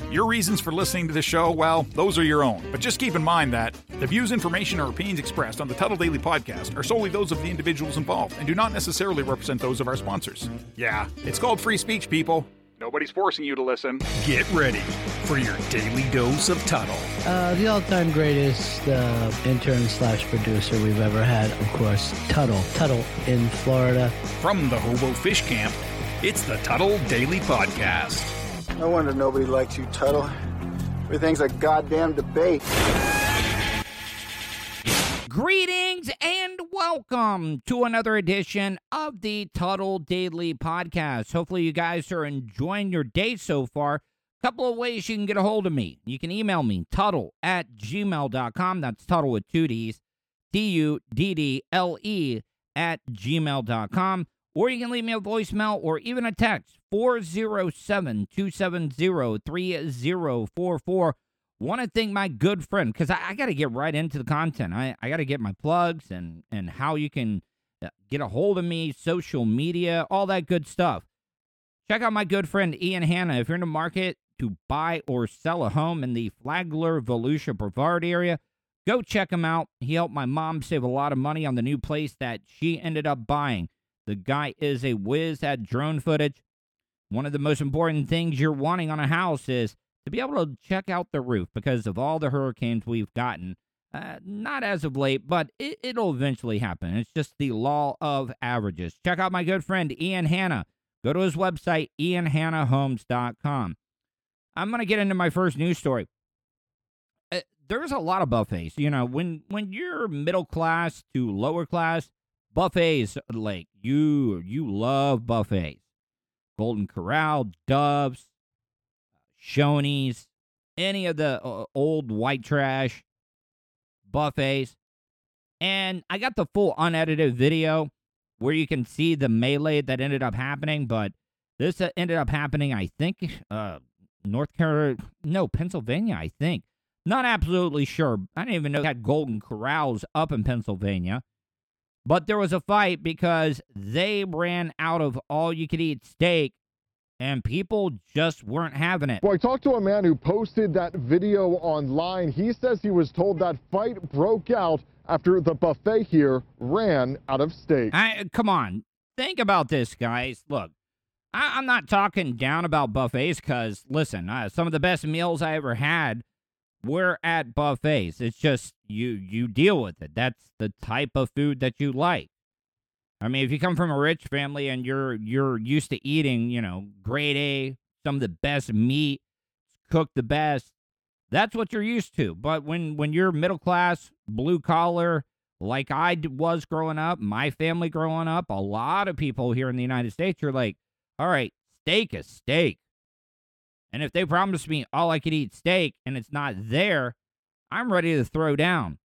Your reasons for listening to the show, well, those are your own. But just keep in mind that the views, information, or opinions expressed on the Tuttle Daily Podcast are solely those of the individuals involved and do not necessarily represent those of our sponsors. Yeah, it's called free speech, people. Nobody's forcing you to listen. Get ready for your daily dose of Tuttle. The all-time greatest intern/producer we've ever had, of course, Tuttle. Tuttle in Florida. From the Hobo Fish Camp, it's the Tuttle Daily Podcast. No wonder nobody likes you, Tuttle. Everything's a goddamn debate. Greetings and welcome to another edition of the Tuttle Daily Podcast. Hopefully you guys are enjoying your day so far. Couple of ways you can get a hold of me. You can email me, tuttle@gmail.com. That's Tuttle with two D's, Tuddle @gmail.com. Or you can leave me a voicemail or even a text, 407-270-3044. Want to thank my good friend, because I got to get right into the content. I got to get my plugs and how you can get a hold of me, social media, all that good stuff. Check out my good friend Ian Hanna. If you're in the market to buy or sell a home in the Flagler, Volusia, Brevard area, go check him out. He helped my mom save a lot of money on the new place that she ended up buying. The guy is a whiz at drone footage. One of the most important things you're wanting on a house is to be able to check out the roof because of all the hurricanes we've gotten. Not as of late, but it'll eventually happen. It's just the law of averages. Check out my good friend Ian Hanna. Go to his website, ianhannahomes.com. I'm going to get into my first news story. There's a lot of buffets. You know, when you're middle class to lower class, buffets, like, you love buffets. Golden Corral, Dove's, Shoney's, any of the old white trash buffets. And I got the full unedited video where you can see the melee that ended up happening, but this ended up happening, I think, Pennsylvania, I think. Not absolutely sure. I didn't even know they had Golden Corrals up in Pennsylvania. But there was a fight because they ran out of all-you-could-eat steak, and people just weren't having it. Well, I talked to a man who posted that video online. He says he was told that fight broke out after the buffet here ran out of steak. Come on. Think about this, guys. Look, I'm not talking down about buffets because, listen, some of the best meals I ever had were at buffets. It's just you deal with it. That's the type of food that you like. I mean, if you come from a rich family and you're used to eating, grade A, some of the best meat, cooked the best, that's what you're used to. But when you're middle class, blue collar, like I was growing up, my family growing up, a lot of people here in the United States, you're like, all right, steak is steak. And if they promise me all I could eat steak and it's not there, I'm ready to throw down.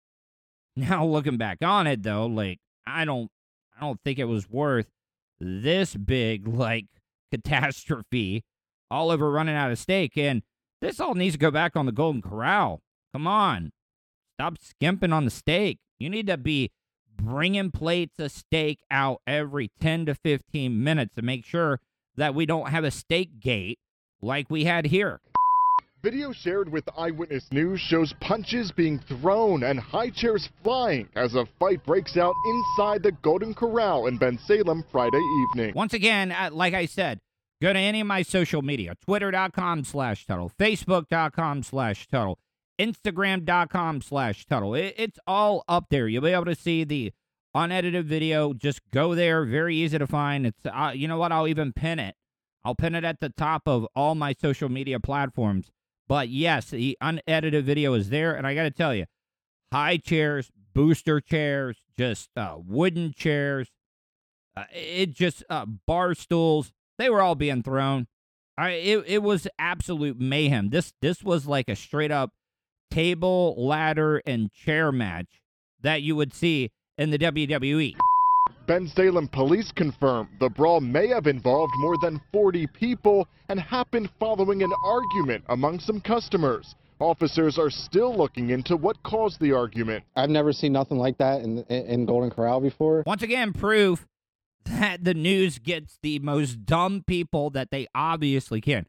Now, looking back on it, though, like, I don't think it was worth this big, catastrophe all over running out of steak. And this all needs to go back on the Golden Corral. Come on. Stop skimping on the steak. You need to be bringing plates of steak out every 10 to 15 minutes to make sure that we don't have a steak gate like we had here. Video shared with Eyewitness News shows punches being thrown and high chairs flying as a fight breaks out inside the Golden Corral in Bensalem Friday evening. Once again, like I said, go to any of my social media, twitter.com/Tuttle, facebook.com/Tuttle, instagram.com/Tuttle. It's all up there. You'll be able to see the unedited video. Just go there. Very easy to find. It's you know what? I'll even pin it. I'll pin it at the top of all my social media platforms. But yes, the unedited video is there. And I got to tell you, high chairs, booster chairs, just wooden chairs, bar stools, they were all being thrown. It was absolute mayhem. This was like a straight up table, ladder, and chair match that you would see in the WWE. Bensalem police confirm the brawl may have involved more than 40 people and happened following an argument among some customers. Officers are still looking into what caused the argument. I've never seen nothing like that in Golden Corral before. Once again, proof that the news gets the most dumb people that they obviously can.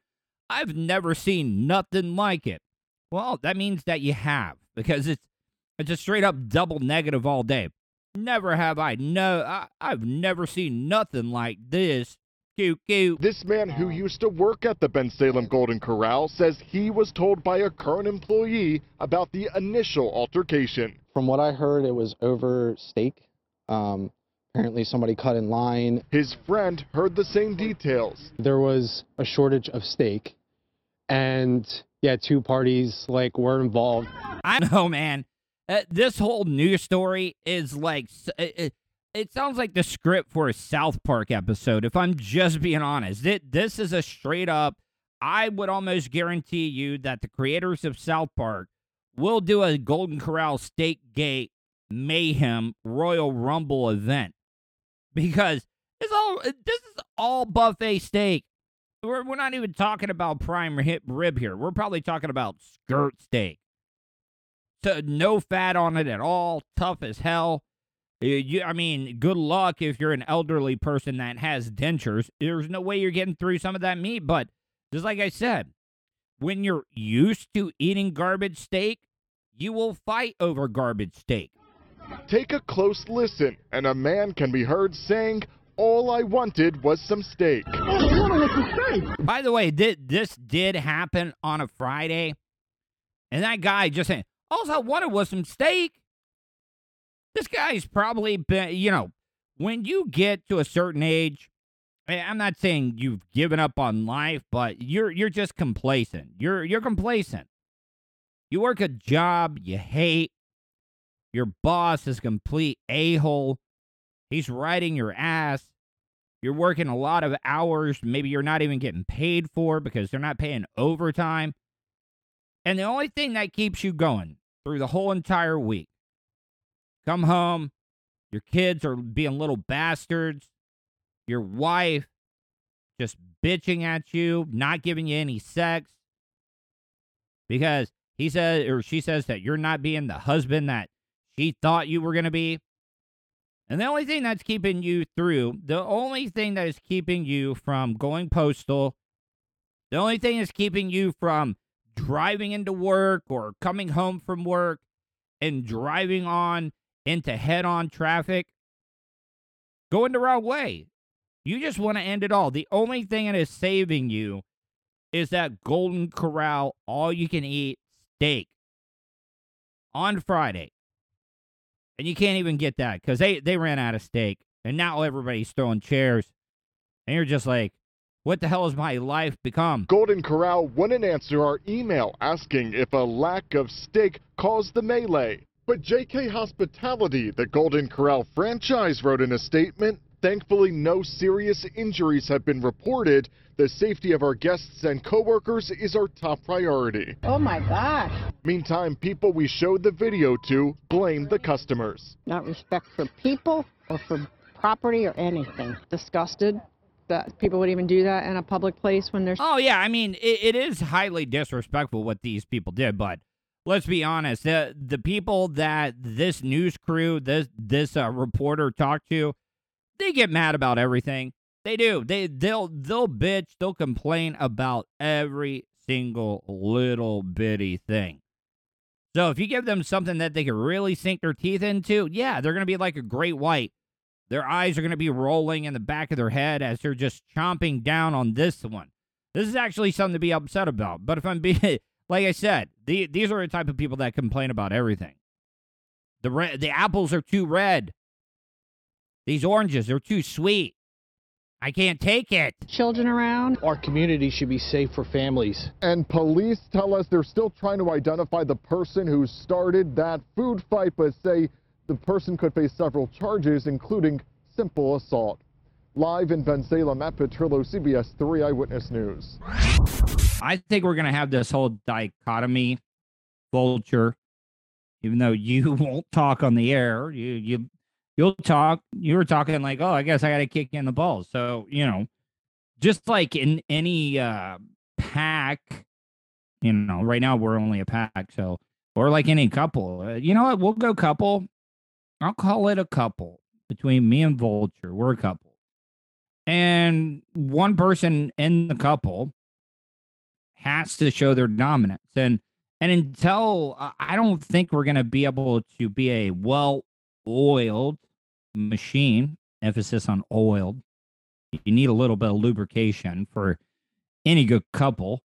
I've never seen nothing like it. Well, that means that you have, because it's a straight up double negative all day. Never have I. No, I've never seen nothing like this. Cute. This man who used to work at the Bensalem Golden Corral says he was told by a current employee about the initial altercation. From what I heard, it was over steak. Apparently somebody cut in line. His friend heard the same details. There was a shortage of steak, and yeah, two parties were involved. I know, man. This whole news story is like, it sounds like the script for a South Park episode, if I'm just being honest. This is a straight up, I would almost guarantee you that the creators of South Park will do a Golden Corral Steak Gate Mayhem Royal Rumble event. Because this is all buffet steak. We're not even talking about prime rib here. We're probably talking about skirt steak. So no fat on it at all, tough as hell. I mean, good luck if you're an elderly person that has dentures. There's no way you're getting through some of that meat. But just like I said, when you're used to eating garbage steak, you will fight over garbage steak. Take a close listen, and a man can be heard saying, "All I wanted was some steak." By the way, this did happen on a Friday. And that guy just saying, all I wanted was some steak. This guy's probably been, when you get to a certain age, I'm not saying you've given up on life, but you're just complacent. You're complacent. You work a job you hate. Your boss is a complete a-hole. He's riding your ass. You're working a lot of hours. Maybe you're not even getting paid for because they're not paying overtime. And the only thing that keeps you going through the whole entire week, come home, your kids are being little bastards, your wife just bitching at you, not giving you any sex, because he says or she says that you're not being the husband that she thought you were going to be. And the only thing that's keeping you through, the only thing that is keeping you from going postal, the only thing that's keeping you from driving into work or coming home from work and driving on into head-on traffic, going the wrong way. You just want to end it all. The only thing that is saving you is that Golden Corral all-you-can-eat steak on Friday. And you can't even get that because they ran out of steak. And now everybody's throwing chairs. And you're just like, what the hell has my life become? Golden Corral wouldn't answer our email asking if a lack of steak caused the melee. But JK Hospitality, the Golden Corral franchise, wrote in a statement, "Thankfully, no serious injuries have been reported. The safety of our guests and coworkers is our top priority." Oh my gosh. Meantime, people we showed the video to blame the customers. Not respect for people or for property or anything. Disgusted that people would even do that in a public place when there's... Oh, yeah, I mean, it is highly disrespectful what these people did, but let's be honest, the people that this news crew, this reporter talked to, they get mad about everything. They do. They'll bitch, they'll complain about every single little bitty thing. So if you give them something that they can really sink their teeth into, yeah, they're going to be like a great white. Their eyes are going to be rolling in the back of their head as they're just chomping down on this one. This is actually something to be upset about. But if I'm being, like I said, these are the type of people that complain about everything. The apples are too red. These oranges are too sweet. I can't take it. Children around. Our community should be safe for families. And police tell us they're still trying to identify the person who started that food fight, but say the person could face several charges, including simple assault. Live in Bensalem, Matt Petrillo, CBS 3 Eyewitness News. I think we're going to have this whole dichotomy, Vulture, even though you won't talk on the air. You'll talk. You were talking like, oh, I guess I got to kick you in the balls. So, just like in any pack, right now we're only a pack. So, or like any couple, you know what? We'll go couple. I'll call it a couple between me and Vulture. We're a couple. And one person in the couple has to show their dominance. And until I don't think we're going to be able to be a well-oiled machine, emphasis on oiled. You need a little bit of lubrication for any good couple.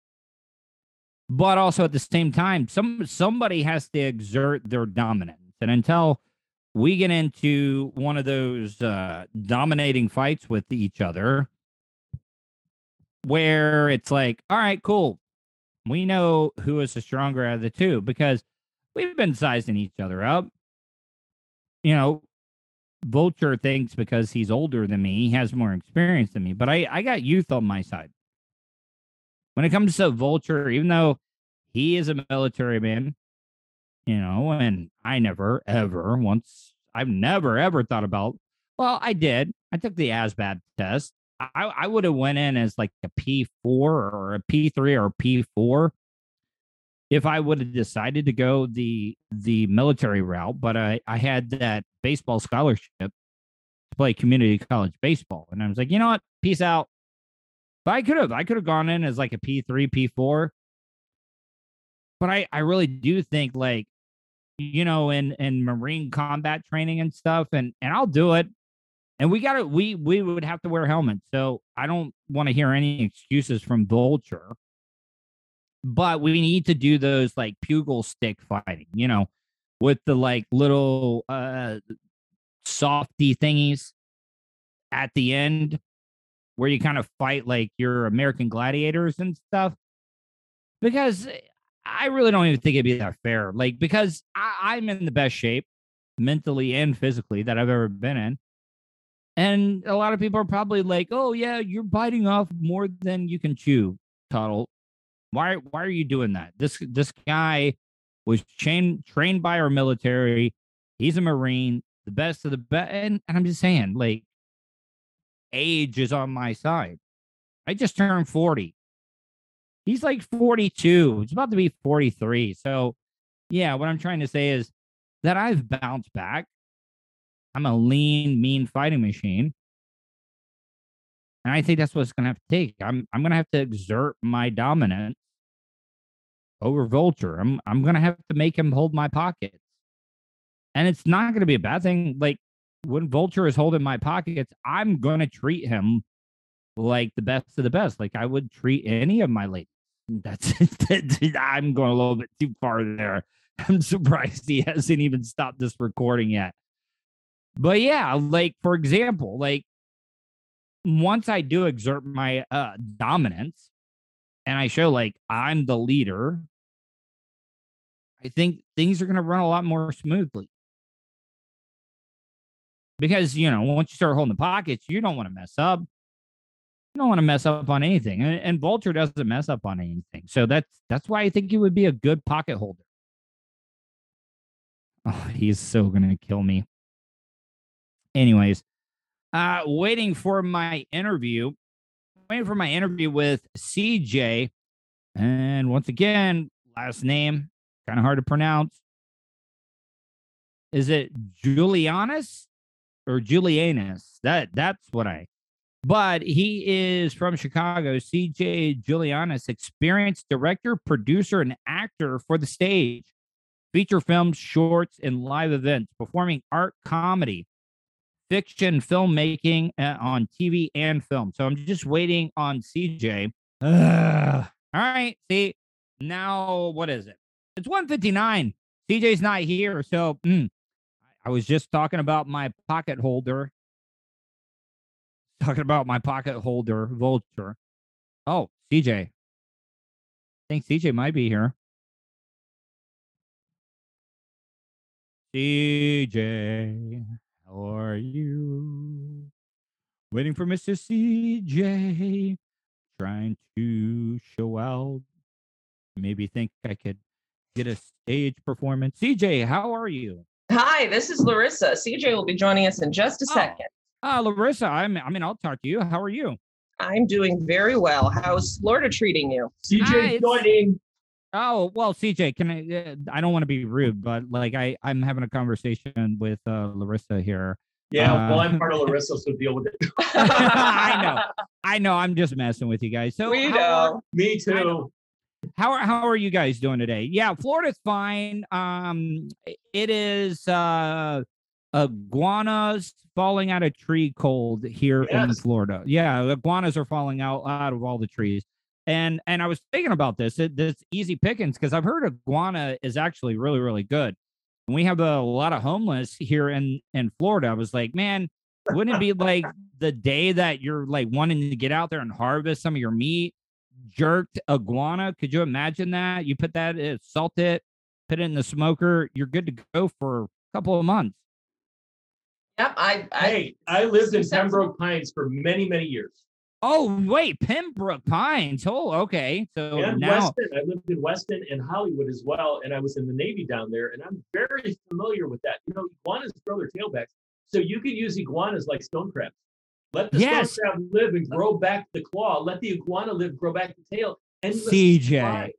But also at the same time, somebody has to exert their dominance. And until we get into one of those dominating fights with each other, where it's like, all right, cool. We know who is the stronger out of the two because we've been sizing each other up. You know, Vulture thinks because he's older than me, he has more experience than me, but I got youth on my side. When it comes to Vulture, even though he is a military man, you know, and I've never, ever thought about, well, I did. I took the ASVAB test. I would have went in as like a P4 or a P3 or a P4 if I would have decided to go the military route, but I had that baseball scholarship to play community college baseball. And I was like, you know what? Peace out. But I could have gone in as like a P3, P4. But I really do think, like, you know, in Marine combat training and stuff, and I'll do it. And we would have to wear helmets. So I don't want to hear any excuses from Vulture. But we need to do those like pugil stick fighting, you know, with the like little softy thingies at the end where you kind of fight like your American gladiators and stuff. Because I really don't even think it'd be that fair. Like, because I'm in the best shape mentally and physically that I've ever been in. And a lot of people are probably like, oh, yeah, you're biting off more than you can chew, Tuttle. Why are you doing that? This guy was trained by our military. He's a Marine, the best of the best. And I'm just saying, like, age is on my side. I just turned 40. He's like 42. It's about to be 43. So, yeah, what I'm trying to say is that I've bounced back. I'm a lean, mean fighting machine. And I think that's what it's going to have to take. I'm going to have to exert my dominance over Vulture. I'm going to have to make him hold my pockets. And it's not going to be a bad thing. Like, when Vulture is holding my pockets, I'm going to treat him like the best of the best. Like I would treat any of my ladies. I'm going a little bit too far there. I'm surprised he hasn't even stopped this recording yet. But yeah, like, for example, like, once I do exert my dominance and I show like I'm the leader, I think things are going to run a lot more smoothly. Because, you know, once you start holding the pockets, you don't want to mess up. You don't want to mess up on anything. And Vulture doesn't mess up on anything. So that's why I think he would be a good pocket holder. Oh, he's so going to kill me. Anyways, waiting for my interview with CJ. And once again, last name, kind of hard to pronounce. Is it Julianus or Julianus? That's what but he is from Chicago. CJ Julianus, experienced director, producer, and actor for the stage, feature films, shorts, and live events, performing art, comedy, fiction, filmmaking on TV and film. So I'm just waiting on CJ. All right. See, now what is it? It's 1:59. CJ's not here. So I was just talking about my pocket holder. Vulture. Oh, CJ. I think CJ might be here. CJ, how are you? Waiting for Mr. CJ. Trying to show out. Maybe think I could get a stage performance. CJ, how are you? Hi, this is Larissa. CJ will be joining us in just a second. Larissa, I'll talk to you. How are you? I'm doing very well. How's Florida treating you? CJ joining. Oh, well, CJ, I don't want to be rude, but like I'm having a conversation with Larissa here. Yeah, well, I'm part of Larissa, so deal with it. I know. I'm just messing with you guys. So We know. Me too. How are you guys doing today? Yeah, Florida's fine. It is iguanas falling out of tree cold here in Florida. Yeah, iguanas are falling out of all the trees. And I was thinking about this. This easy pickings because I've heard iguana is actually really, really good. And we have a lot of homeless here in Florida. I was like, man, wouldn't it be like the day that you're like wanting to get out there and harvest some of your meat? Jerked iguana. Could you imagine that? You put that, salt it, put it in the smoker. You're good to go for a couple of months. Yep. I lived in Pembroke Pines for many, many years. Oh, wait, Pembroke Pines. Oh, okay. So and now Weston. I lived in Weston and Hollywood as well, and I was in the Navy down there, and I'm very familiar with that. You know, iguanas grow their tailbacks, so you could use iguanas like stone crabs. Let the stone crab live and grow back the claw. Let the iguana live, grow back the tail. And CJ,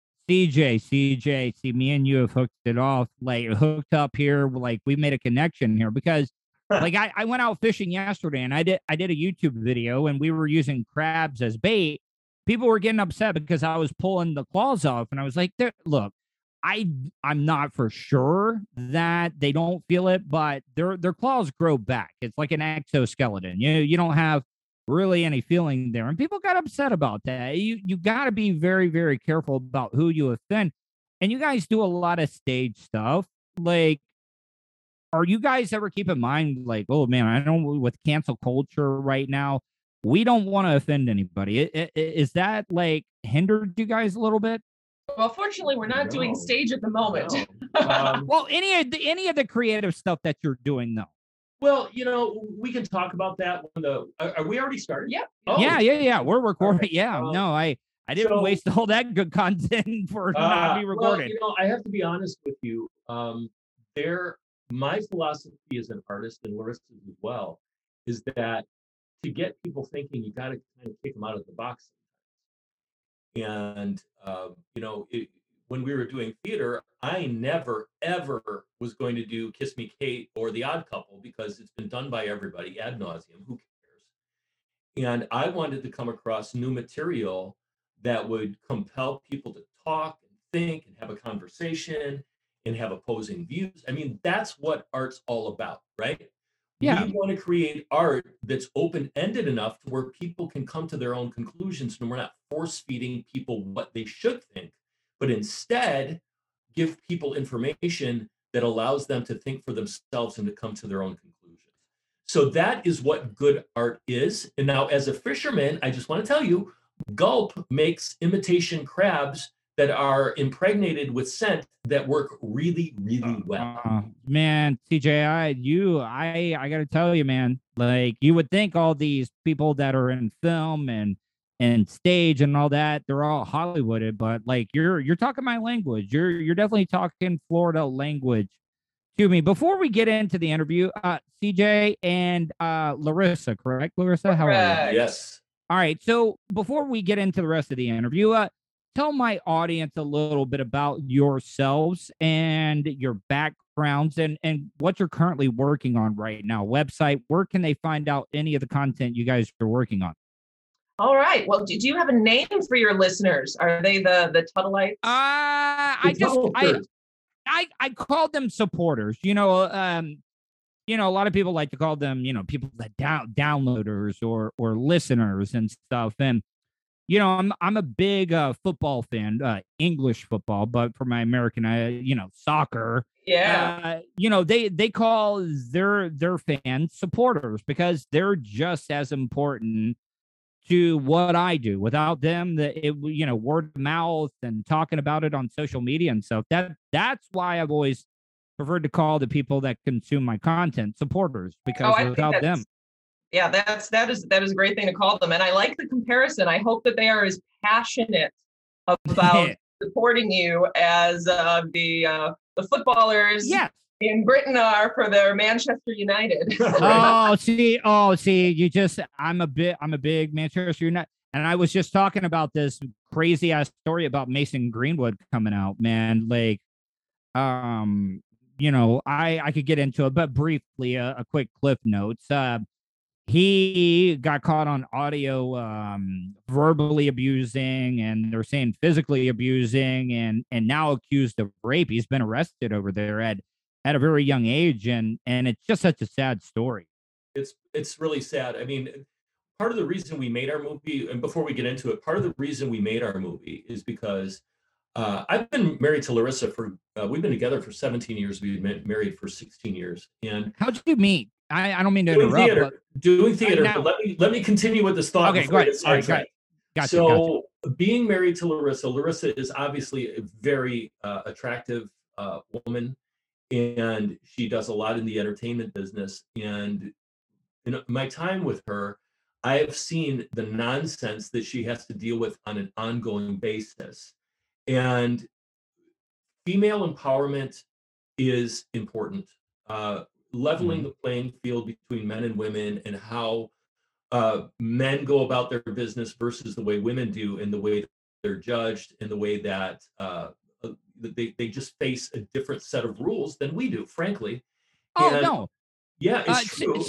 see, me and you have hooked it off, like hooked up here. Like we made a connection here because like I went out fishing yesterday and I did a YouTube video and we were using crabs as bait. People were getting upset because I was pulling the claws off and I was like, look, I'm not for sure that they don't feel it, but their claws grow back. It's like an exoskeleton. You don't have really any feeling there. And people got upset about that. You got to be very, very careful about who you offend. And you guys do a lot of stage stuff. Like, are you guys ever keep in mind, like, oh man, I know with cancel culture right now, we don't want to offend anybody. Is that like hindered you guys a little bit? Well, fortunately, we're not doing stage at the moment. Well, any of the creative stuff that you're doing, though. Well, you know, we can talk about that when are we already started? Yep. Oh. Yeah. We're recording. Okay. Yeah. No, I didn't waste all that good content for not be recorded. Well, you know, I have to be honest with you. My philosophy as an artist, and Larissa's as well, is that to get people thinking, you got to kind of kick them out of the box. And, you know, when we were doing theater, I never, ever was going to do Kiss Me Kate or The Odd Couple because it's been done by everybody ad nauseum. Who cares? And I wanted to come across new material that would compel people to talk and think and have a conversation and have opposing views. I mean, that's what art's all about, right? Yeah. We want to create art that's open-ended enough to where people can come to their own conclusions, and we're not force-feeding people what they should think, but instead give people information that allows them to think for themselves and to come to their own conclusions. So that is what good art is. And now as a fisherman, I just want to tell you, Gulp makes imitation crabs that are impregnated with scent that work really, really well. Man, CJ, I got to tell you, man, like you would think all these people that are in film and stage and all that, they're all Hollywooded, but like you're talking my language. You're definitely talking Florida language to me. Before we get into the interview, CJ and Larissa, correct? Larissa, how are you? Yes. All right. So before we get into the rest of the interview, tell my audience a little bit about yourselves and your backgrounds and what you're currently working on right now. Website, where can they find out any of the content you guys are working on? All right. Well, do you have a name for your listeners? Are they the Tuttleites? I called them supporters. You know, a lot of people like to call them, people that downloaders or listeners and stuff. And I'm a big football fan, English football, but for my American, soccer. Yeah. They call their fans supporters because they're just as important to what I do. Without them, word of mouth and talking about it on social media and stuff. That's why I've always preferred to call the people that consume my content supportors because without them. Yeah, that is a great thing to call them. And I like the comparison. I hope that they are as passionate about supporting you as the footballers in Britain are for their Manchester United. I'm a big Manchester United. And I was just talking about this crazy ass story about Mason Greenwood coming out, man. Like, I could get into it, but briefly, a quick cliff notes. He got caught on audio verbally abusing, and they're saying physically abusing, and now accused of rape. He's been arrested over there at a very young age, and it's just such a sad story. It's really sad. I mean, part of the reason we made our movie, and before we get into it, part of the reason we made our movie is because I've been married to Larissa for we've been together for 17 years. We've been married for 16 years. And how did you meet? I don't mean to interrupt. Doing theater. But let me continue with this thought. Okay, go ahead. All right, gotcha. So being married to Larissa is obviously a very attractive woman, and she does a lot in the entertainment business. And in my time with her, I have seen the nonsense that she has to deal with on an ongoing basis. And female empowerment is important. Leveling the playing field between men and women, and how men go about their business versus the way women do, and the way they're judged, and the way that they just face a different set of rules than we do, frankly. Oh, no. Yeah, it's true.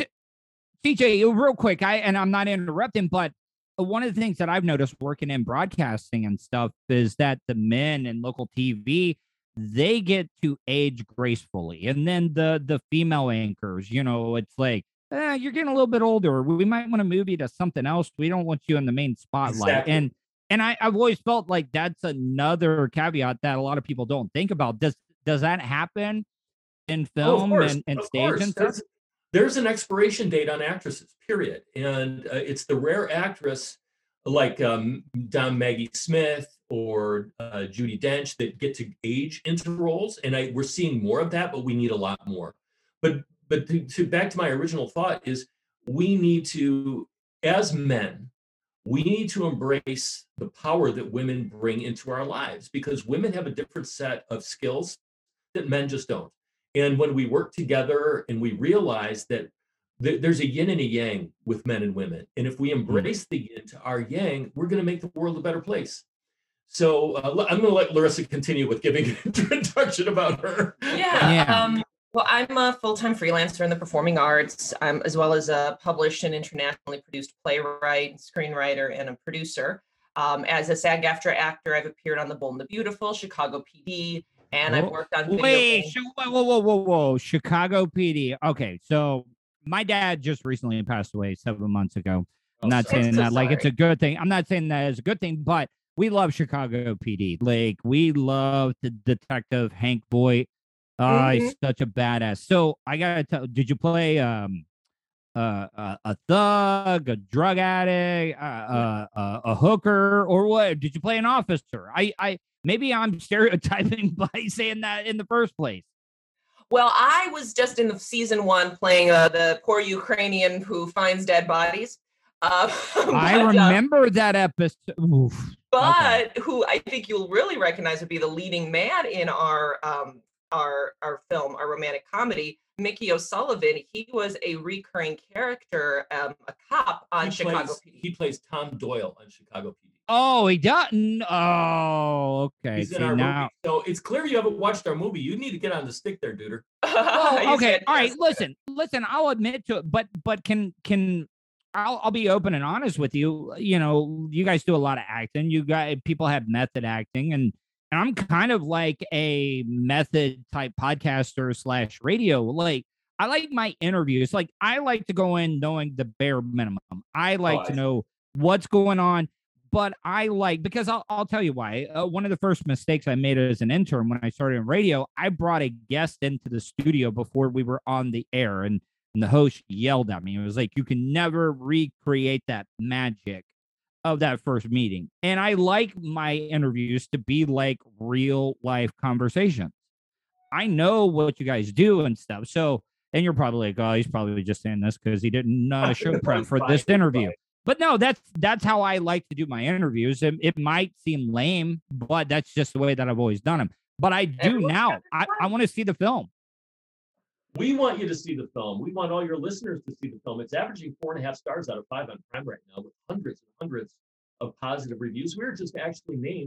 CJ, real quick, I'm not interrupting, but one of the things that I've noticed working in broadcasting and stuff is that the men in local TV, they get to age gracefully. And then the female anchors, it's like, you're getting a little bit older. We might want to move you to something else. We don't want you in the main spotlight. Exactly. And I've always felt like that's another caveat that a lot of people don't think about. Does that happen in film and stage and stuff? There's an expiration date on actresses, period. And it's the rare actress like Maggie Smith or Judi Dench that get to age into roles. And we're seeing more of that, but we need a lot more. But to back to my original thought is, we need to, as men, we need to embrace the power that women bring into our lives, because women have a different set of skills that men just don't. And when we work together and we realize that there's a yin and a yang with men and women, and if we embrace the yin to our yang, we're going to make the world a better place. So I'm going to let Larissa continue with giving an introduction about her. Yeah. Well, I'm a full-time freelancer in the performing arts, as well as a published and internationally produced playwright, screenwriter, and a producer. As a SAG-AFTRA actor, I've appeared on The Bold and the Beautiful, Chicago PD, and I've worked on video. Whoa. Chicago PD. Okay, so my dad just recently passed away 7 months ago. I'm not saying that like it's a good thing. I'm not saying that it's a good thing, but we love Chicago PD. Like, we love the detective Hank Voight. He's such a badass. So I gotta tell, did you play a thug, a drug addict, a hooker, or what? Did you play an officer? Maybe I'm stereotyping by saying that in the first place. Well, I was just in the season 1 playing the poor Ukrainian who finds dead bodies. I remember that episode. Oof. But who I think you'll really recognize would be the leading man in our film, our romantic comedy, Mickey O'Sullivan. He was a recurring character, a cop on Chicago PD. He plays Tom Doyle on Chicago PD. Oh, he doesn't. Oh, okay. He's in our movie. So it's clear you haven't watched our movie. You need to get on the stick there, Duder. Oh, okay. All right. Listen. I'll admit to it, but I'll be open and honest with you. You guys do a lot of acting. People have method acting, and I'm kind of like a method type podcaster / radio. Like, I like my interviews. Like, I like to go in knowing the bare minimum. I like to know what's going on, but because I'll tell you why. One of the first mistakes I made as an intern when I started in radio, I brought a guest into the studio before we were on the air, and the host yelled at me. It was like, you can never recreate that magic of that first meeting. And I like my interviews to be like real life conversations. I know what you guys do and stuff. So, and you're probably like, oh, he's probably just saying this because he didn't show prep for this interview. But no, that's how I like to do my interviews. It might seem lame, but that's just the way that I've always done them. But I do now. I want to see the film. We want you to see the film. We want all your listeners to see the film. It's averaging 4.5 stars out of 5 on Prime right now, with hundreds and hundreds of positive reviews. We were just actually named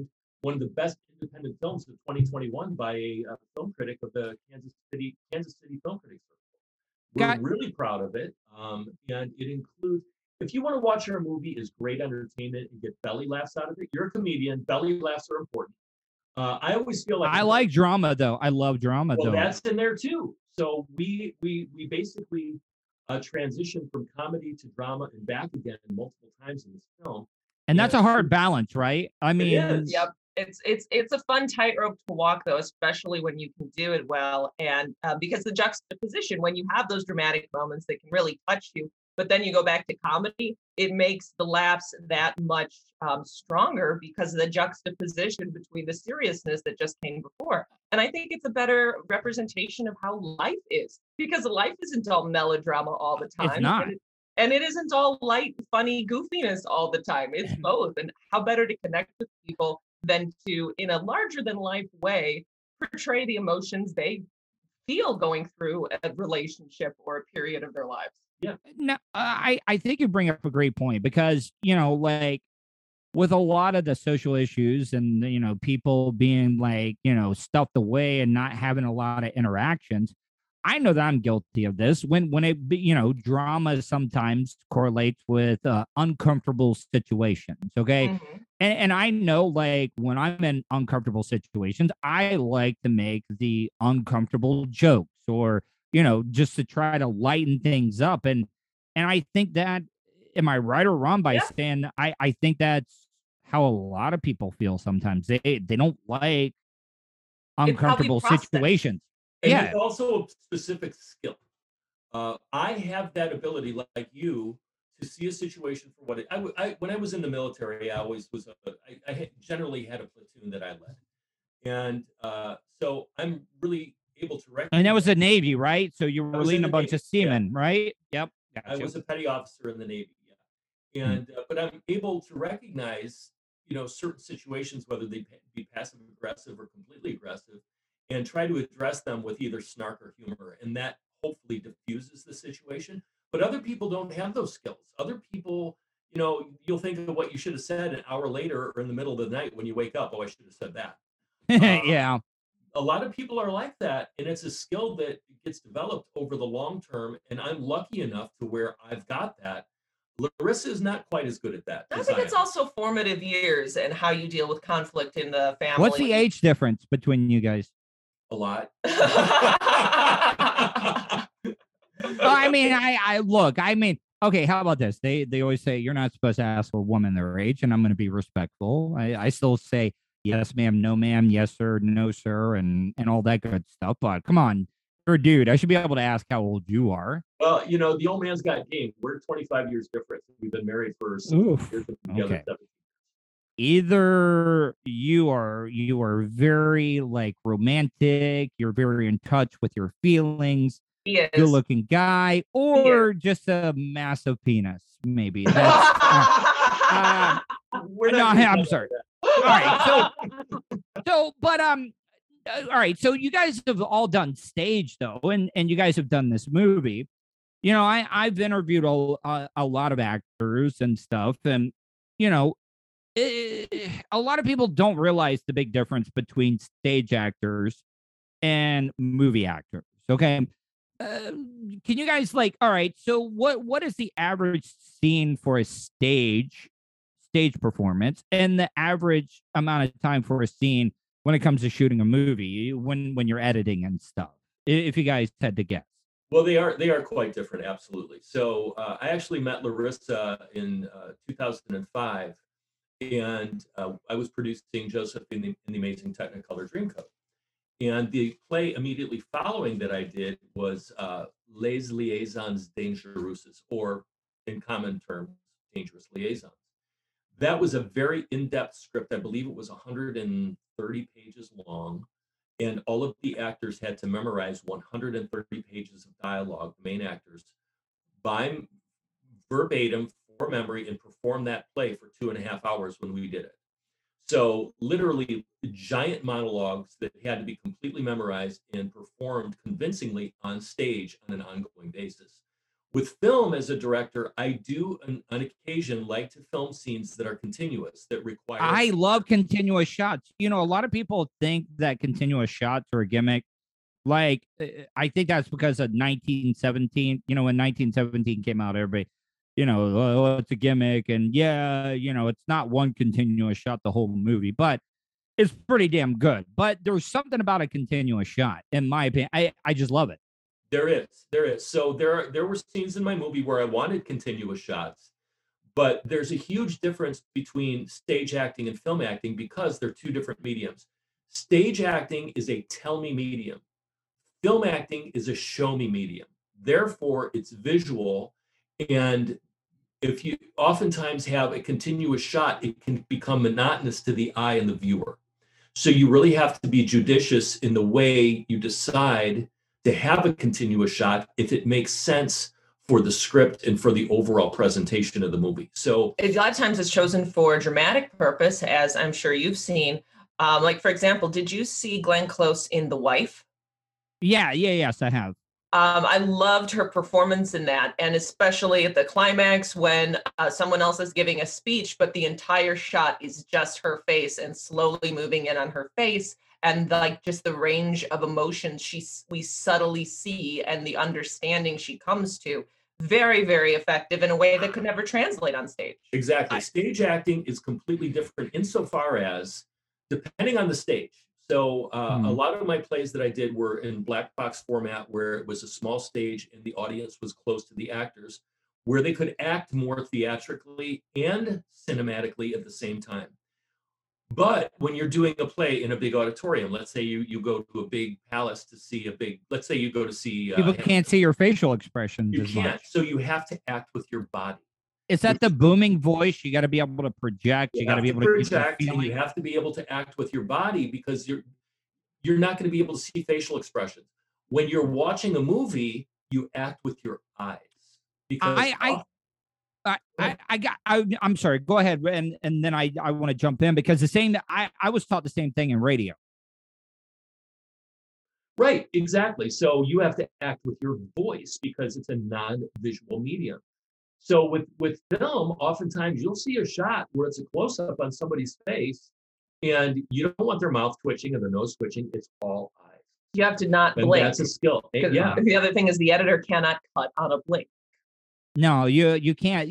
one of the best independent films of 2021 by a film critic of the Kansas City Film Critics Circle. We're really proud of it, and it includes. If you want to watch your movie as great entertainment and get belly laughs out of it, you're a comedian. Belly laughs are important. I always feel like I like drama though. I love drama though. Well, that's in there too. So we basically transitioned from comedy to drama and back again multiple times in this film. And that's a hard balance, right? I mean, yep. It's a fun tightrope to walk though, especially when you can do it well. And because the juxtaposition, when you have those dramatic moments that can really touch you, but then you go back to comedy, it makes the laughs that much stronger because of the juxtaposition between the seriousness that just came before. And I think it's a better representation of how life is, because life isn't all melodrama all the time. It's not. And it isn't all light, funny goofiness all the time. It's both. And how better to connect with people than to, in a larger than life way, portray the emotions they feel going through a relationship or a period of their lives. Yeah. No, I think you bring up a great point because, like with a lot of the social issues and, people being like, stuffed away and not having a lot of interactions, I know that I'm guilty of this when it, drama sometimes correlates with uncomfortable situations. Okay. Mm-hmm. And I know like when I'm in uncomfortable situations, I like to make the uncomfortable jokes or, just to try to lighten things up. And I think that, am I right or wrong by saying I think that's how a lot of people feel sometimes. They don't like uncomfortable situations. And it's also a specific skill. I have that ability, like you, to see a situation for what it. When I was in the military, I always was. I generally had a platoon that I led, and so I'm really able to recognize. And that was the Navy, right? So you were leading a bunch of seamen, right? Yep. Gotcha. I was a petty officer in the Navy, and but I'm able to recognize, certain situations, whether they be passive aggressive or completely aggressive, and try to address them with either snark or humor, and that hopefully diffuses the situation. But other people don't have those skills. Other people, you'll think of what you should have said an hour later or in the middle of the night when you wake up. Oh, I should have said that. Yeah. A lot of people are like that, and it's a skill that gets developed over the long term, and I'm lucky enough to where I've got that. Larissa is not quite as good at that. I think it's also formative years and how you deal with conflict in the family. What's the age difference between you guys? A lot. Okay, how about this? They always say you're not supposed to ask a woman their age, and I'm going to be respectful. I still say yes, ma'am, no, ma'am, yes, sir, no, sir, and all that good stuff. But come on, you're a dude. I should be able to ask how old you are. Well, the old man's got game. We're 25 years different. We've been married for 7 years. Together, okay. Either you are very like romantic, you're very in touch with your feelings, good looking guy, or just a massive penis, maybe. That's, I'm sorry. All right, all right, so you guys have all done stage though, and you guys have done this movie. I've interviewed a lot of actors and stuff, and a lot of people don't realize the big difference between stage actors and movie actors. Okay. Can you guys all right, so what is the average scene for a stage performance and the average amount of time for a scene when it comes to shooting a movie when you're editing and stuff, if you guys had to guess? Well, they are quite different. Absolutely. So I actually met Larissa in 2005. And I was producing Joseph in the Amazing Technicolor Dreamcoat. And the play immediately following that I did was Les Liaisons Dangereuses, or in common terms, Dangerous Liaisons. That was a very in-depth script. I believe it was 130 pages long. And all of the actors had to memorize 130 pages of dialogue, the main actors, by verbatim, for memory, and perform that play for 2.5 hours when we did it. So literally giant monologues that had to be completely memorized and performed convincingly on stage on an ongoing basis. With film as a director, I do on occasion like to film scenes that are continuous, that require. I love continuous shots. You know, a lot of people think that continuous shots are a gimmick. Like, I think that's because of 1917. You know, when 1917 came out, everybody, you know, oh, it's a gimmick. And yeah, you know, it's not one continuous shot the whole movie, but it's pretty damn good. But there's something about a continuous shot, in my opinion. I just love it. There is. So there were scenes in my movie where I wanted continuous shots, but there's a huge difference between stage acting and film acting because they're two different mediums. Stage acting is a tell me medium. Film acting is a show me medium. Therefore, it's visual. And if you oftentimes have a continuous shot, it can become monotonous to the eye and the viewer. So you really have to be judicious in the way you decide to have a continuous shot if it makes sense for the script and for the overall presentation of the movie. So a lot of times it's chosen for dramatic purpose, as I'm sure you've seen. Like, for example, did you see Glenn Close in The Wife? Yes, I have. I loved her performance in that, and especially at the climax when someone else is giving a speech, but the entire shot is just her face and slowly moving in on her face. And like just the range of emotions we subtly see and the understanding she comes to, very, very effective in a way that could never translate on stage. Exactly. Stage acting is completely different insofar as, depending on the stage. So a lot of my plays that I did were in black box format, where it was a small stage and the audience was close to the actors, where they could act more theatrically and cinematically at the same time. But when you're doing a play in a big auditorium, let's say you go to a big palace to see let's say you go to see. People can't see your facial expressions. You can't. So you have to act with your body. Is that the booming voice? You got to be able to project. You got to be able to project. You have to be able to act with your body, because you're not going to be able to see facial expressions. When you're watching a movie, you act with your eyes. Because I'm sorry. Go ahead, and then I want to jump in, because the same that I was taught the same thing in radio. Right, exactly. So you have to act with your voice because it's a non-visual medium. So with film, oftentimes you'll see a shot where it's a close-up on somebody's face, and you don't want their mouth twitching and their nose twitching. It's all eyes. You have to not blink. That's a skill. Yeah. The other thing is the editor cannot cut out a blink. No, you can't.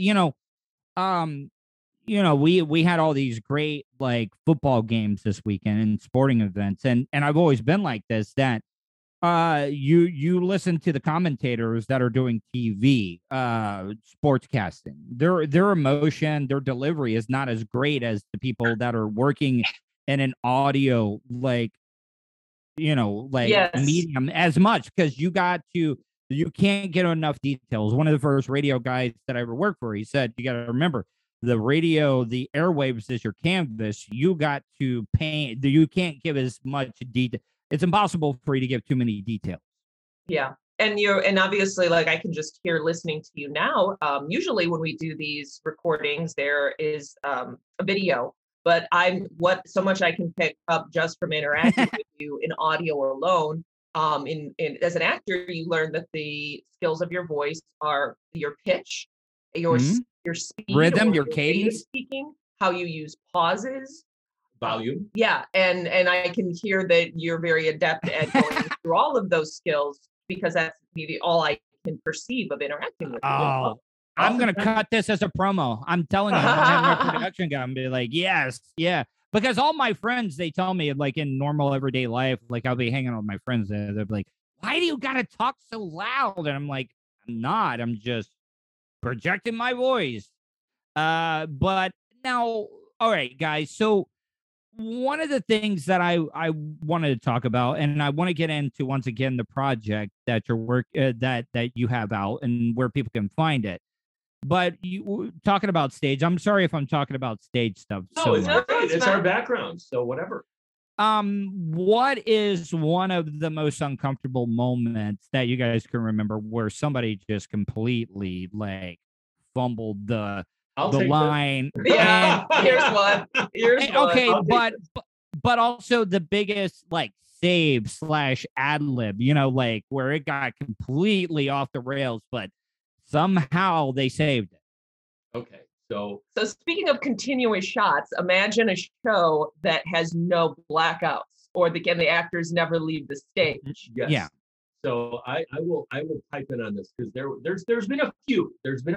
We had all these great like football games this weekend and sporting events, and I've always been like this, that you listen to the commentators that are doing TV sportscasting. Their emotion, their delivery is not as great as the people that are working in an audio medium as much, because you can't get enough details. One of the first radio guys that I ever worked for, he said, you got to remember, the radio, the airwaves is your canvas. You got to paint. You can't give as much detail. It's impossible for you to give too many details. Yeah. And obviously, like, I can just hear listening to you now. Usually when we do these recordings, there is a video, but so much I can pick up just from interacting with you in audio alone. As an actor, you learn that the skills of your voice are your pitch, your speed, rhythm, your cadence, speaking, how you use pauses, volume. Yeah, and I can hear that you're very adept at going through all of those skills, because that's maybe all I can perceive of interacting with you. Oh, I'm gonna cut this as a promo. I'm telling you, I'm gonna have my production guy and be like, yes, yeah. Because all my friends, they tell me, like, in normal everyday life, like, I'll be hanging out with my friends, and they're like, why do you gotta talk so loud? And I'm like, I'm not. I'm just projecting my voice. But now, all right, guys. So one of the things that I wanted to talk about, and I want to get into once again the project that your work that you have out and where people can find it. But you talking about stage. I'm sorry if I'm talking about stage stuff. No, it's great. It's our background, so whatever. What is one of the most uncomfortable moments that you guys can remember where somebody just completely like fumbled the line? Yeah, here's one. Okay, but also the biggest like save / ad lib, like where it got completely off the rails, but somehow they saved it. Okay. So speaking of continuous shots, imagine a show that has no blackouts, or the actors never leave the stage. Yes. Yeah. So I will pipe in on this because there's been a few.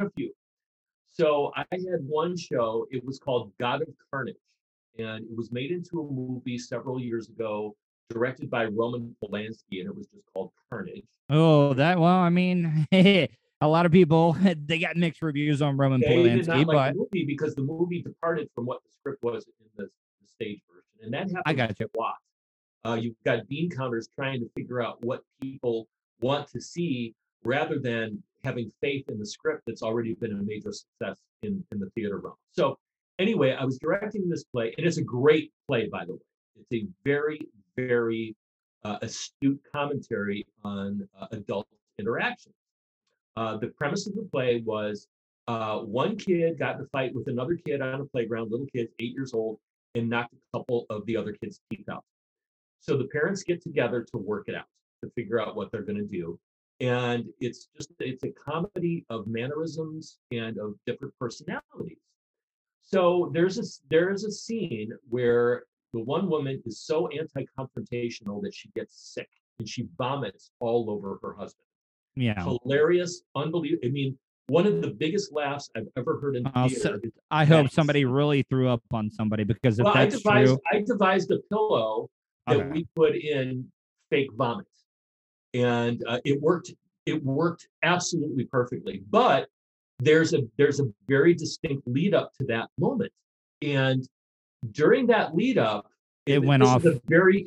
So I had one show. It was called God of Carnage, and it was made into a movie several years ago, directed by Roman Polanski, and it was just called Carnage. Oh, I mean, a lot of people, they got mixed reviews on Roman Polanski, did not like but the movie because the movie departed from what the script was in the stage version, and that happens a lot. You've got bean counters trying to figure out what people want to see rather than having faith in the script that's already been a major success in the theater realm. So anyway, I was directing this play, and it's a great play, by the way. It's a very, very astute commentary on adult interactions. The premise of the play was one kid got in a fight with another kid on a playground, little kid, 8 years old, and knocked a couple of the other kids' teeth out. So the parents get together to work it out, to figure out what they're going to do. And it's a comedy of mannerisms and of different personalities. So there's a scene where the one woman is so anti-confrontational that she gets sick and she vomits all over her husband. Yeah. Hilarious, unbelievable. I mean, one of the biggest laughs I've ever heard in theater. I hope somebody really threw up on somebody, because if that's true. I devised a pillow that we put in fake vomit. And it worked absolutely perfectly. But there's a very distinct lead up to that moment. And during that lead up, it went off. A very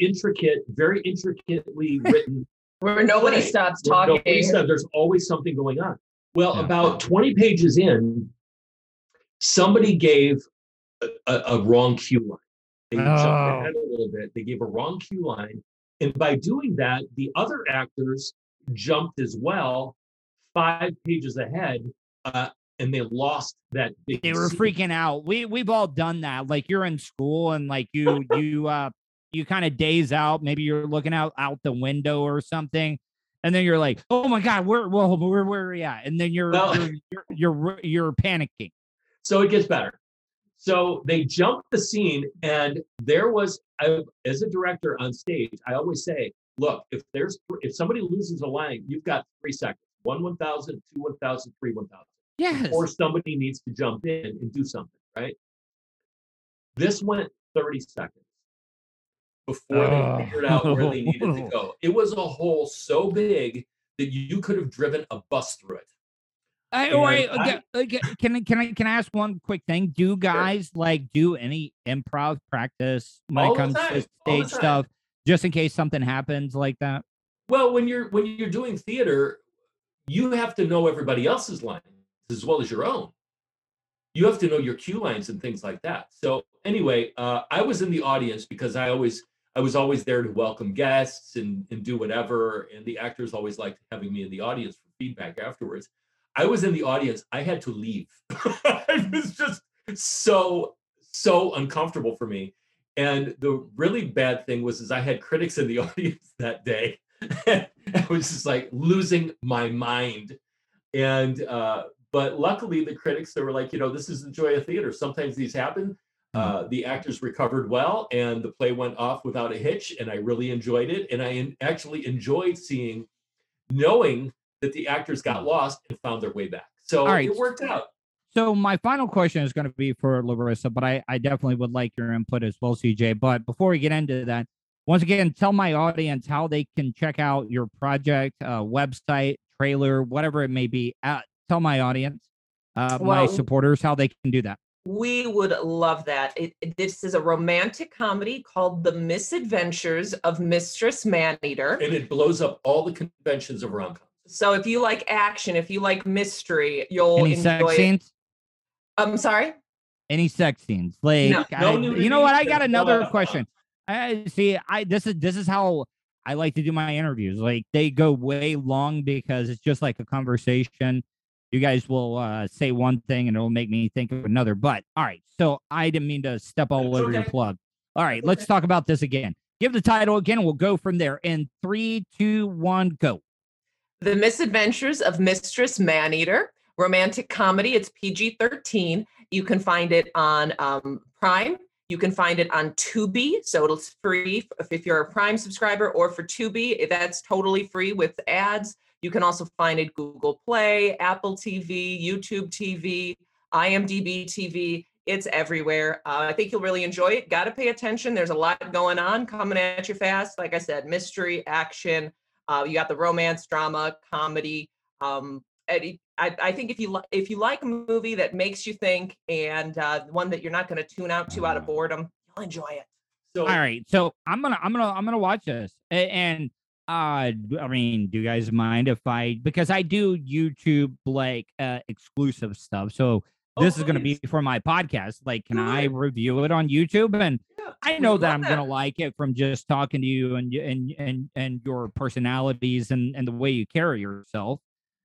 intricately written where nobody stops talking. There's always something going on. Well, about 20 pages in, somebody gave a wrong cue line. They jumped ahead a little bit. They gave a wrong cue line. And by doing that, the other actors jumped as well, 5 pages ahead, and they lost that big They were freaking out. We've all done that. Like, you're in school and like you kind of daze out. Maybe you're looking out the window or something, and then you're like, "Oh my God, where are we at?" And then you're panicking. So it gets better. So they jumped the scene, and there was, as a director on stage, I always say, look, if somebody loses a line, you've got 3 seconds. 1 1,000, 2 1,000, 3 1,000. Yes. Or somebody needs to jump in and do something, right? This went 30 seconds before they figured out where they needed to go. It was a hole so big that you could have driven a bus through it. Can I ask one quick thing? Do guys do any improv practice when it comes to stage stuff, just in case something happens like that? Well, when you're doing theater, you have to know everybody else's lines as well as your own. You have to know your cue lines and things like that. So anyway, I was in the audience because I was always there to welcome guests and do whatever, and the actors always liked having me in the audience for feedback afterwards. I was in the audience. I had to leave. It was just so uncomfortable for me. And the really bad thing was I had critics in the audience that day. I was just like losing my mind. And but luckily the critics, they were like, this is the joy of theater. Sometimes these happen. The actors recovered well, and the play went off without a hitch, and I really enjoyed it. And I actually enjoyed knowing that the actors got lost and found their way back. So it worked out. So my final question is going to be for Larissa, but I definitely would like your input as well, CJ. But before we get into that, once again, tell my audience how they can check out your project, website, trailer, whatever it may be. Tell my audience, my supporters, how they can do that. We would love that. This is a romantic comedy called The Misadventures of Mistress Maneater. And it blows up all the conventions of rom-com. So if you like action, if you like mystery, you'll enjoy sex scenes? I'm sorry? Any sex scenes? Like, no you know what? I got another question. This is how I like to do my interviews. Like, they go way long because it's just like a conversation. You guys will say one thing and it'll make me think of another. But all right, so I didn't mean to step all over your plug. All right, let's talk about this again. Give the title again. We'll go from there in 3, 2, 1, go. The Misadventures of Mistress Maneater, romantic comedy. It's PG-13. You can find it on Prime. You can find it on Tubi, so it's free if you're a Prime subscriber, or for Tubi, that's totally free with ads. You can also find it Google Play, Apple TV, YouTube TV, IMDb TV. It's everywhere. I think you'll really enjoy it. Got to pay attention. There's a lot going on coming at you fast. Like I said, mystery, action. You got the romance, drama, comedy. I think if you like a movie that makes you think, and one that you're not going to tune out to out of boredom, you'll enjoy it. So, all right, so I'm gonna watch this, and I mean, do you guys mind if because I do YouTube like exclusive stuff, so this is gonna be for my podcast. Like, can I review it on YouTube? And I know that I'm gonna like it from just talking to you and your personalities and the way you carry yourself.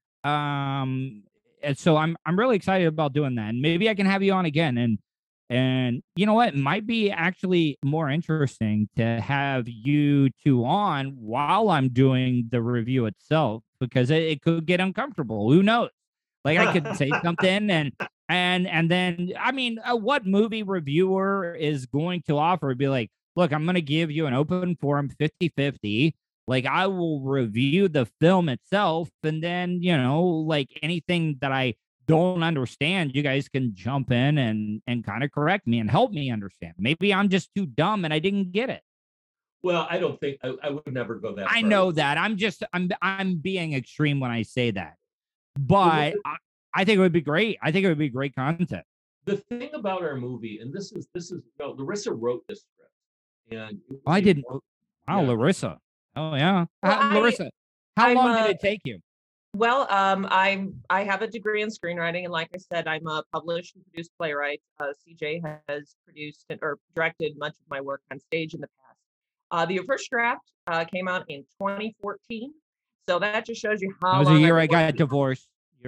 And so I'm really excited about doing that. And maybe I can have you on again. And you know what? It might be actually more interesting to have you two on while I'm doing the review itself, because it could get uncomfortable. Who knows? Like, I could say something and then, I mean, what movie reviewer is going to offer be like, look, I'm going to give you an open forum 50-50. Like, I will review the film itself, and then, you know, like anything that I don't understand, you guys can jump in and kind of correct me and help me understand. Maybe I'm just too dumb and I didn't get it. Well, I don't think I would never go that far. I know that. I'm being extreme when I say that. But I think it would be great. I think it would be great content. The thing about our movie, and this is Larissa wrote this script, and I didn't. Wow, Larissa. Oh yeah, well, Larissa. How long did it take you? Well, I have a degree in screenwriting, and like I said, I'm a published and produced playwright. CJ has produced or directed much of my work on stage in the past. The first draft came out in 2014, so that just shows you how. That was a year I got divorced.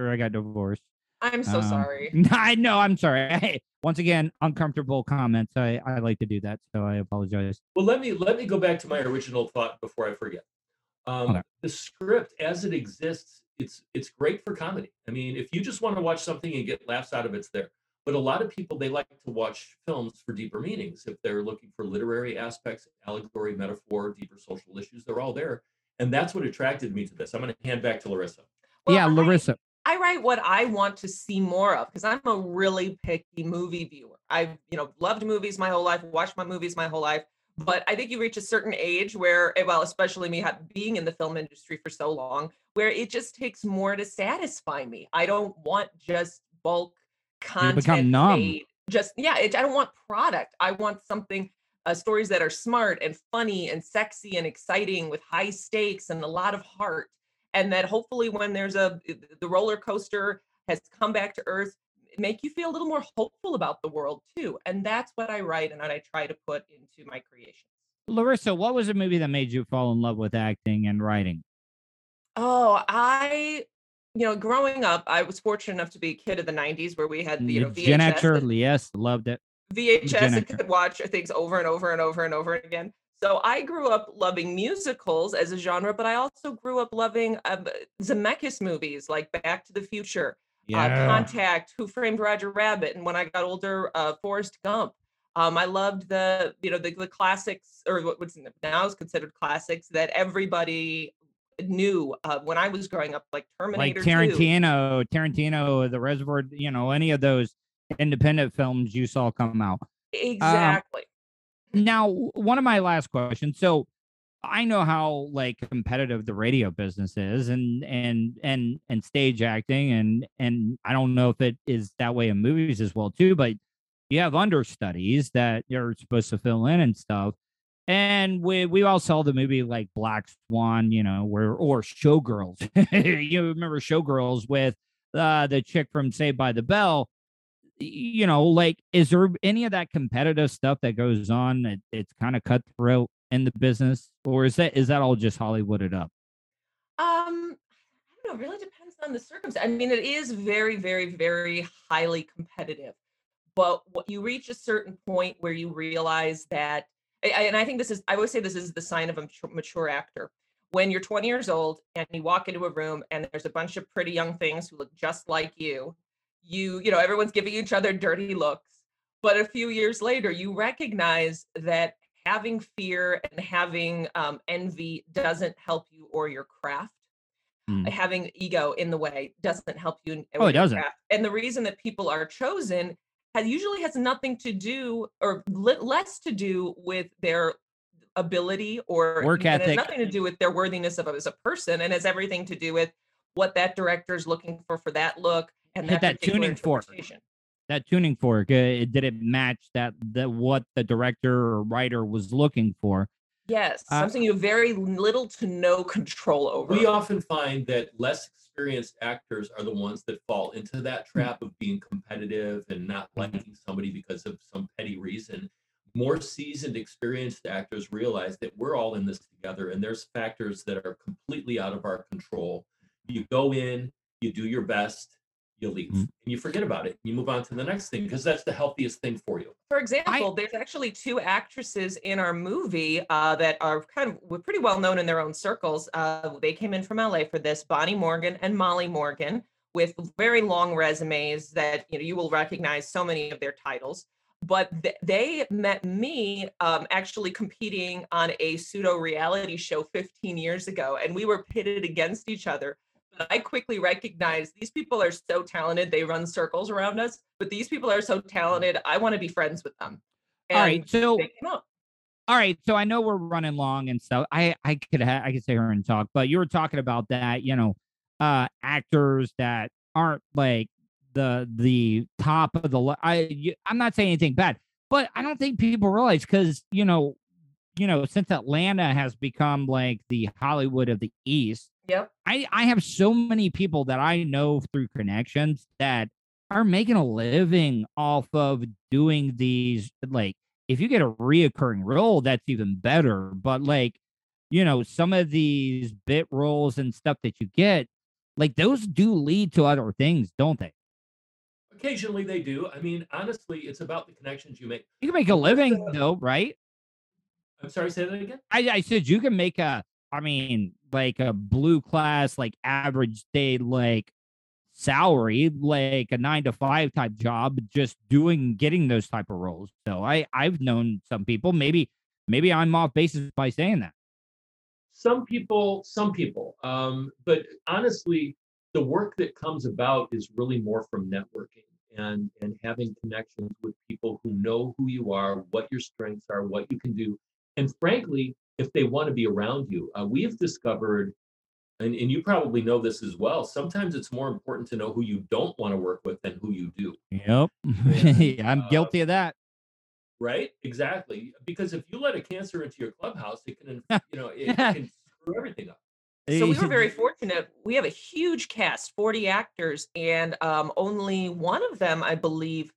I'm so sorry. I know. I'm sorry. Once again, uncomfortable comments. I like to do that, so I apologize. Well, let me go back to my original thought before I forget. Okay. The script, as it exists, it's great for comedy. I mean, if you just want to watch something and get laughs out of it, it's there. But a lot of people, they like to watch films for deeper meanings. If they're looking for literary aspects, allegory, metaphor, deeper social issues, they're all there. And that's what attracted me to this. I'm going to hand back to Larissa. Well, Larissa. I write what I want to see more of, because I'm a really picky movie viewer. I've, loved movies my whole life, watched my movies my whole life. But I think you reach a certain age where, well, especially me being in the film industry for so long, where it just takes more to satisfy me. I don't want just bulk content. You become numb. Made. I don't want product. I want something, stories that are smart and funny and sexy and exciting with high stakes and a lot of heart. And that hopefully when there's the roller coaster has come back to earth, make you feel a little more hopeful about the world too. And that's what I write and what I try to put into my creations. Larissa, what was a movie that made you fall in love with acting and writing? Oh, growing up, I was fortunate enough to be a kid of the 90s where we had, VHS. Gen Xer, yes, loved it. VHS and could watch things over and over and over and over again. So I grew up loving musicals as a genre, but I also grew up loving Zemeckis movies like Back to the Future, Contact, Who Framed Roger Rabbit, and when I got older, Forrest Gump. I loved the classics, or what's now is considered classics that everybody knew when I was growing up, like Terminator, like Tarantino, The Reservoir, any of those independent films you saw come out. Exactly. Now, one of my last questions. So I know how competitive the radio business is and stage acting and I don't know if it is that way in movies as well too, but you have understudies that you're supposed to fill in and stuff. And we all saw the movie like Black Swan, or Showgirls. You remember Showgirls with the chick from Saved by the Bell. Is there any of that competitive stuff that goes on? It's kind of cutthroat in the business, or is that all just Hollywooded up? I don't know. It really depends on the circumstance. I mean, it is very, very, very highly competitive, but you reach a certain point where you realize that, and I think I always say this is the sign of a mature actor, when you're 20 years old and you walk into a room and there's a bunch of pretty young things who look just like you know, everyone's giving each other dirty looks. But a few years later, you recognize that having fear and having envy doesn't help you or your craft. Having ego in the way doesn't help you. Oh, it doesn't. Craft. And the reason that people are chosen usually has nothing to do or less to do with their ability or work ethic. It has ethic. nothing to do with their worthiness as a person, and has everything to do with what that director is looking for that look and that tuning fork. That tuning fork, did it match that what the director or writer was looking for? Yes, something you have very little to no control over. We often find that less experienced actors are the ones that fall into that trap of being competitive and not liking somebody because of some petty reason. More seasoned, experienced actors realize that we're all in this together, and there's factors that are completely out of our control. You go in, you do your best, you leave, and you forget about it. You move on to the next thing because that's the healthiest thing for you. For example, there's actually 2 actresses in our movie that are pretty well known in their own circles. They came in from LA for this, Bonnie Morgan and Molly Morgan, with very long resumes that you will recognize so many of their titles. But they met me actually competing on a pseudo reality show 15 years ago, and we were pitted against each other. But I quickly recognized these people are so talented. They run circles around us, but these people are so talented. I want to be friends with them. And all right, so they came up. All right, so I know we're running long and stuff. I could sit here and talk, but you were talking about that, actors that aren't like the top of the. I'm not saying anything bad, but I don't think people realize because since Atlanta has become like the Hollywood of the East. Yep. I have so many people that I know through connections that are making a living off of doing these. Like, if you get a reoccurring role, that's even better. But some of these bit roles and stuff that you get, like those do lead to other things, don't they? Occasionally they do. I mean, honestly, it's about the connections you make. You can make a living though, right? I'm sorry, say that again? I said you can make a blue class, like average day, like salary, like a 9-to-5 type job, just getting those type of roles. So I've known some people, maybe I'm off basis by saying that. Some people. But honestly, the work that comes about is really more from networking and having connections with people who know who you are, what your strengths are, what you can do. And frankly, if they want to be around you, we've discovered, and you probably know this as well, sometimes it's more important to know who you don't want to work with than who you do. Yep. I'm guilty of that. Right? Exactly. Because if you let a cancer into your clubhouse, it can, it can screw everything up. So we were very fortunate. We have a huge cast, 40 actors, and only one of them, I believe,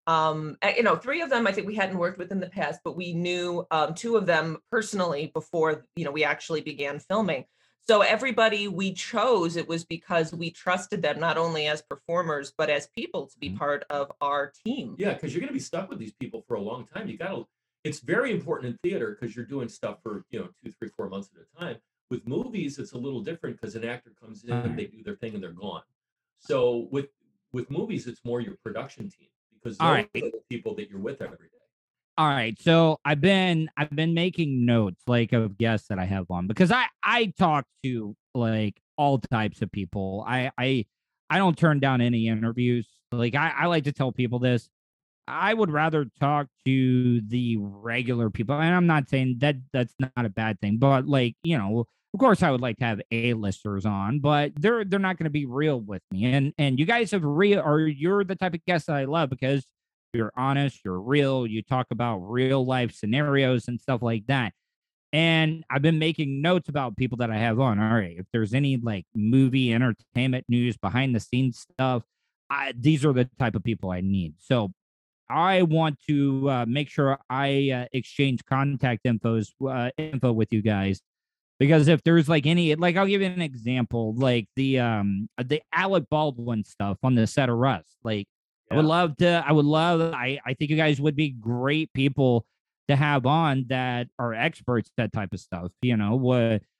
3 of them I think we hadn't worked with in the past, but we knew 2 of them personally before, we actually began filming. So everybody we chose, it was because we trusted them not only as performers, but as people to be part of our team. Yeah, because you're going to be stuck with these people for a long time. It's very important in theater because you're doing stuff for, 2, 3, 4 months at a time. With movies, it's a little different because an actor comes in, they do their thing, and they're gone. So with movies, it's more your production team because those are the people that you're with every day. All right, so I've been making notes like of guests that I have on because I talk to like all types of people. I don't turn down any interviews. Like I like to tell people this. I would rather talk to the regular people, and I'm not saying that's not a bad thing, but of course I would like to have A-listers on, but they're not going to be real with me. And you guys you're the type of guest that I love because you're honest, you're real, you talk about real life scenarios and stuff like that. And I've been making notes about people that I have on. All right, if there's any like movie entertainment news, behind the scenes stuff, these are the type of people I need. So I want to make sure I exchange contact info with you guys, because if there's like any, like I'll give you an example, like the Alec Baldwin stuff on the set of Rust. Like I think you guys would be great people to have on that are experts, that type of stuff.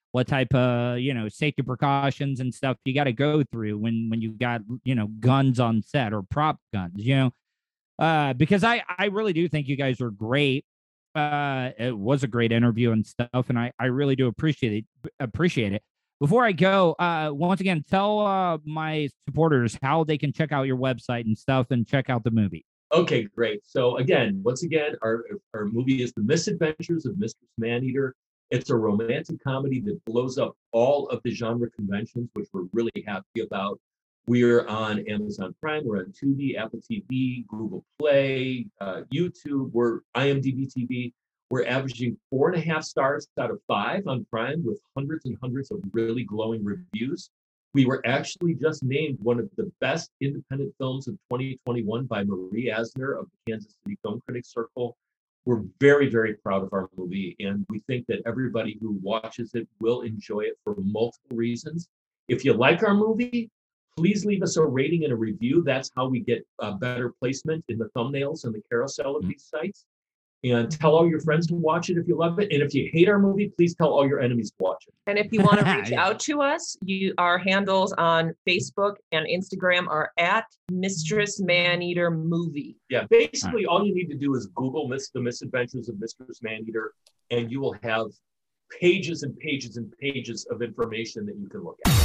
what type of, safety precautions and stuff you got to go through when you got, guns on set or prop guns, because I really do think you guys are great. It was a great interview and stuff, and I really do appreciate it. Before I go, once again, tell my supporters how they can check out your website and stuff and check out the movie. Okay, great. So once again, our movie is The Misadventures of Mistress Maneater. It's a romantic comedy that blows up all of the genre conventions, which we're really happy about. We're on Amazon Prime, we're on Tubi, Apple TV, Google Play, YouTube, we're IMDb TV. We're averaging 4.5 stars out of 5 on Prime with hundreds and hundreds of really glowing reviews. We were actually just named one of the best independent films of 2021 by Marie Asner of the Kansas City Film Critics Circle. We're very, very proud of our movie, and we think that everybody who watches it will enjoy it for multiple reasons. If you like our movie, please leave us a rating and a review. That's how we get better placement in the thumbnails and the carousel of these sites. And tell all your friends to watch it if you love it. And if you hate our movie, please tell all your enemies to watch it. And if you want to reach out to us, our handles on Facebook and Instagram are at Mistress Maneater Movie. Yeah, basically all you need to do is Google The Misadventures of Mistress Maneater, and you will have pages and pages and pages of information that you can look at.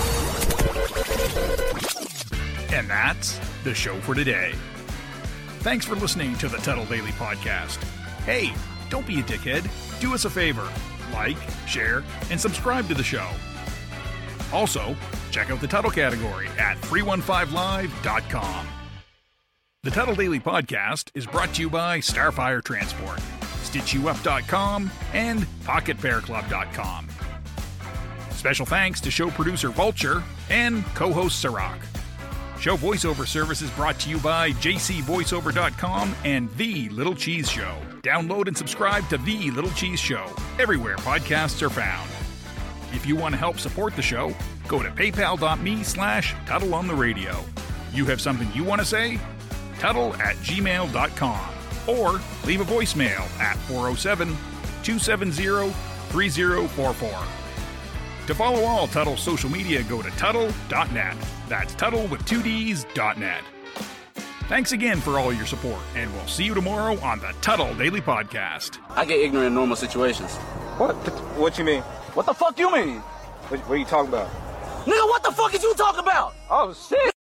And that's the show for today. Thanks for listening to the Tuttle Daily Podcast. Hey, don't be a dickhead. Do us a favor. Like, share, and subscribe to the show. Also, check out the Tuttle category at 315live.com. The Tuttle Daily Podcast is brought to you by Starfire Transport, StitchYouUp.com, and PocketPairClub.com. Special thanks to show producer Vulture and co-host Sirach. Show voiceover services brought to you by jcvoiceover.com and The Little Cheese Show. Download and subscribe to The Little Cheese Show everywhere podcasts are found. If you want to help support the show, go to paypal.me/TuttleOnTheRadio. You have something you want to say? Tuttle@gmail.com or leave a voicemail at 407-270-3044. To follow all Tuttle social media, go to Tuttle.net. That's Tuttle with 2Ds.net. Thanks again for all your support, and we'll see you tomorrow on the Tuttle Daily Podcast. I get ignorant in normal situations. What you mean? What the fuck you mean? What are you talking about? Nigga, what the fuck is you talking about? Oh, shit.